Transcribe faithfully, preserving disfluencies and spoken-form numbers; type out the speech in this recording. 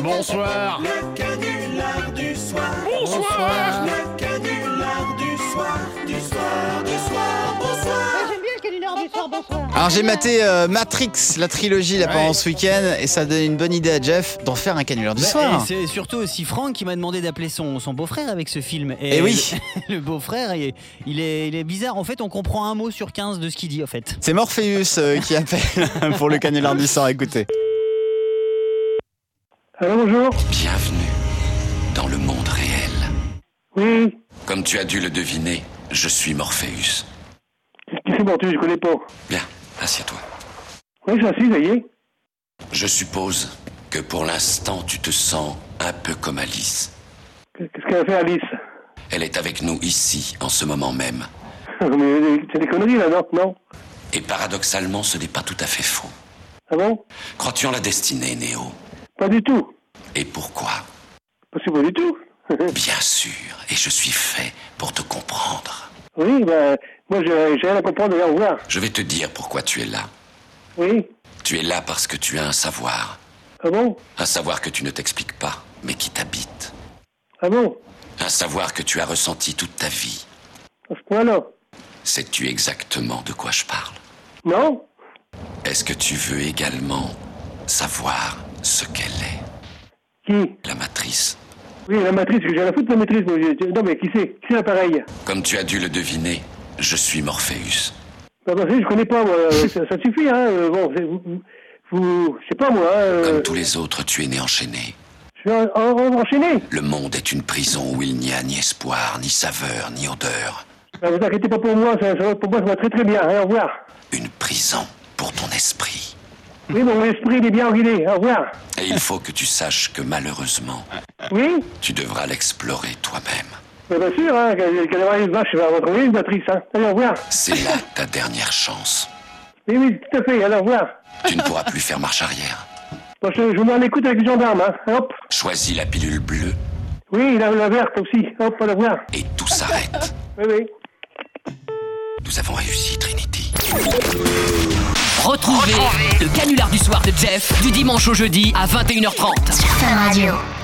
Bonsoir. Le canular du soir. Bonsoir. Le canular du soir. Du soir, du soir, bonsoir. J'aime bien le canular du soir, bonsoir. Alors j'ai maté euh, Matrix, la trilogie là pendant Ouais. ce week-end, et ça donne une bonne idée à Jeff d'en faire un canular du Bah, soir. et c'est surtout aussi Franck qui m'a demandé d'appeler son, son beau-frère avec ce film. Et Eh oui. Le, le beau-frère, il est, il, est, il est bizarre. En fait, on comprend un mot sur quinze de ce qu'il dit, en fait. C'est Morpheus euh, qui appelle pour le canular du soir, écoutez. Alors bonjour. Bienvenue dans le monde réel. Oui. Comme tu as dû le deviner, je suis Morpheus. Qui c'est Morpheus, je connais pas. Bien, assieds-toi. Oui, je suis assis, ça y est. Je suppose que pour l'instant tu te sens un peu comme Alice. Qu'est-ce qu'elle a fait Alice? Elle est avec nous ici, en ce moment même. Mais c'est des conneries là, non? Non. Et paradoxalement, ce n'est pas tout à fait faux. Ah bon? Crois-tu en la destinée, Néo? Pas du tout. Et pourquoi? Parce que pas du tout. Bien sûr, et je suis fait pour te comprendre. Oui, ben, moi j'ai j'ai rien à comprendre, au revoir. Je vais te dire pourquoi tu es là. Oui. Tu es là parce que tu as un savoir. Ah bon? Un savoir que tu ne t'expliques pas, mais qui t'habite. Ah bon? Un savoir que tu as ressenti toute ta vie. À ce point-là? Sais-tu exactement de quoi je parle? Non? Est-ce que tu veux également savoir ce qu'elle est? Qui? La matrice. Oui, la matrice, j'ai la foutre de la matrice. moi, j'ai- Non, mais qui c'est? Qui c'est l'appareil? Comme tu as dû le deviner, je suis Morpheus. Ben, ben, je connais pas, moi. ça, ça suffit, hein. euh, Bon, c'est- vous, vous, vous- je sais pas, moi. Hein, euh, Comme tous les autres, tu es né enchaîné. je suis en, en- en- enchaîné. Le monde est une prison où il n'y a ni espoir, ni saveur, ni odeur. Ben, vous inquiétez pas pour moi, ça, ça va- pour moi, ça va très très bien. Hein, au revoir. Une prison pour ton esprit. Oui, mon esprit, il est bien guidé. Au revoir. Et il faut que tu saches que malheureusement, Oui? tu devras l'explorer toi-même. Ben, bien sûr, hein, quand quand il y aura une vache, je vais retrouver une matrice, hein. Allez, au revoir. C'est là ta dernière chance. Oui, oui, tout à fait, allez, au revoir. Tu ne pourras plus faire marche arrière. Bon, je, je vous mets en écoute avec les gendarmes, hein. Hop. Choisis la pilule bleue Oui, la, la verte aussi. Hop, allez, au revoir. et tout s'arrête. Oui, oui. Nous avons réussi, Trinity. Retrouvez le canular du soir de Jeff du dimanche au jeudi à vingt et une heures trente. Fun Radio.